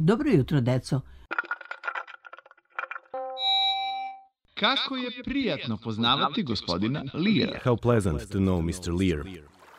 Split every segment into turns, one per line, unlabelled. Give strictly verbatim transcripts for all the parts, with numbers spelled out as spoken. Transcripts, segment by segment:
Dobro jutro, deco.
Kako je prijatno poznavati gospodina Leara.
How pleasant to know mister Lear.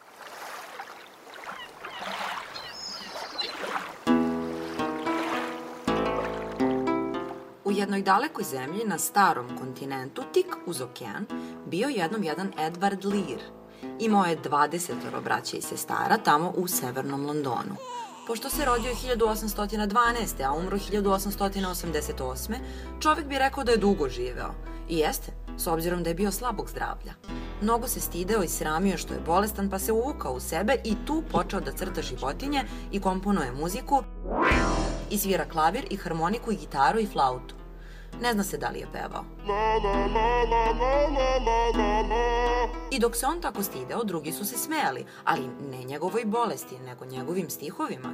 U jednoj dalekoj zemlji na starom kontinentu, tik uz okean, bio jednom jedan Edward Lear. Imao je dvadesetoro braće i sestara tamo u severnom Londonu. Pošto se rodio hiljadu osamsto dvanaeste. a umro hiljadu osamsto osamdeset osme. čovek bi rekao da je dugo živeo. I jeste, s obzirom da je bio slabog zdravlja. Mnogo se stideo i sramio što je bolestan, pa se uvukao u sebe i tu počeo da crta životinje i komponuje muziku i svira klavir i harmoniku i gitaru i flautu. Ne zna se da li je pevao. I dok se on tako stideo, drugi su se smejali, ali ne njegovoj bolesti, nego njegovim stihovima.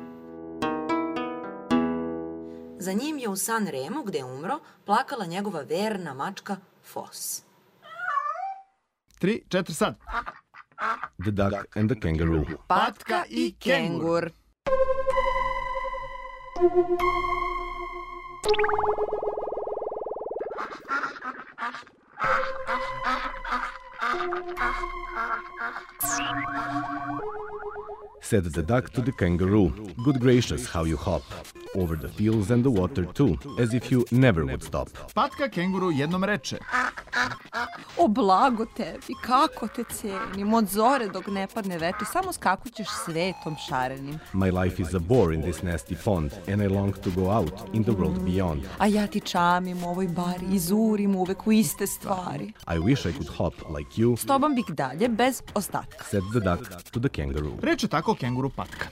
Za njim je u San Remu, gde je umro, plakala njegova verna mačka Fos.
Tri, četiri, sad.
The Duck and the Kangaroo.
Patka i kengur.
Said the duck to the kangaroo, "Good gracious, how you hop, over the fields and the water too, as if you never would stop."
Patka kenguru jednom reče.
O, blago tebi, kako te cenim, od zore dok ne padne veče, samo skakućeš svetom šarenim.
My life is a bore in this nasty pond, and I long to go out in the world beyond.
A ja ti čamim u ovoj bari i zurim uvek u iste stvari.
I wish I could hop like you,
S tobom bih dalje, bez ostatka.
said the duck to the kangaroo.
Reče tako kenguru Patka.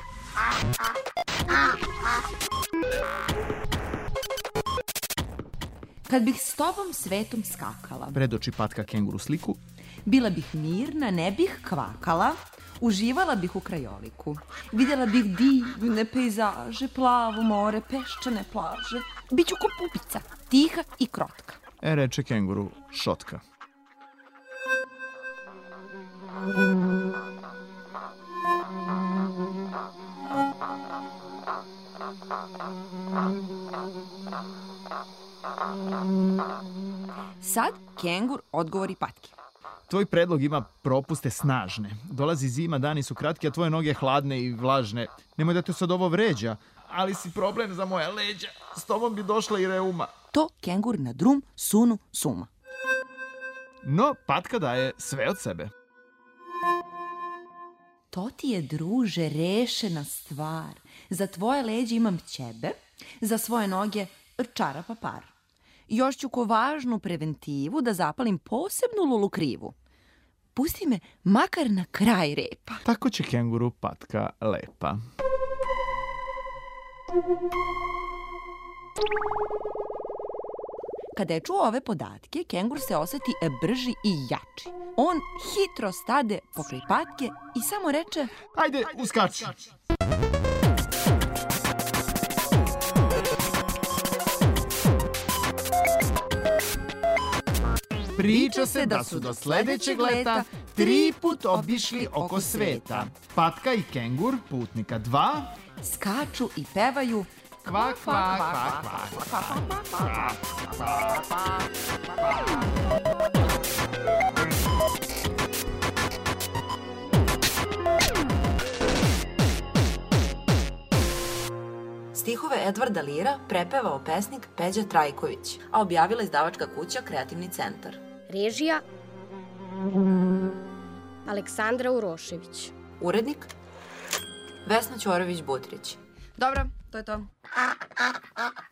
Kad bih s tobom svetom skakala,
Predoči Patka kenguru sliku.
bila bih mirna, ne bih kvakala, uživala bih u krajoliku. Vidjela bih divne pejzaže, plavo more, peščane plaže. Biću ko pupica, tiha i krotka.
E, reče kenguru Šotka.
Sad kengur odgovori Patki.
Tvoj predlog ima propuste snažne. Dolazi zima, dani su kratki, a tvoje noge hladne i vlažne. Nemoj da te sad ovo vređa, ali si problem za moja leđa. S tobom bi došla i reuma.
To kengur na drum sunu suma.
No, Patka daje sve od sebe.
To ti je, druže, rešena stvar. Za tvoje leđe imam ćebe, za svoje noge čarapa par. Još ću ko važnu preventivu da zapalim posebnu lulu krivu. Pusti me makar na kraj repa.
Tako će kenguru Patka lepa.
Kada je čuo ove podatke, kengur se oseti brži i jači. On hitro stade pokraj Patke i samo reče:
Ajde, uskači. Priča se da su do sledećeg leta tri put obišli oko sveta. Patka i kengur, putnika dva,
skaču i pevaju
kvak, kvak, kvak, kvak.
Stihove Edwarda Leara prepevao pesnik Peđa Trajković, a objavila izdavačka kuća Kreativni centar.
Režija Aleksandra Urošević.
Urednik Vesna Ćorović-Butrić.
Dobro, to je to.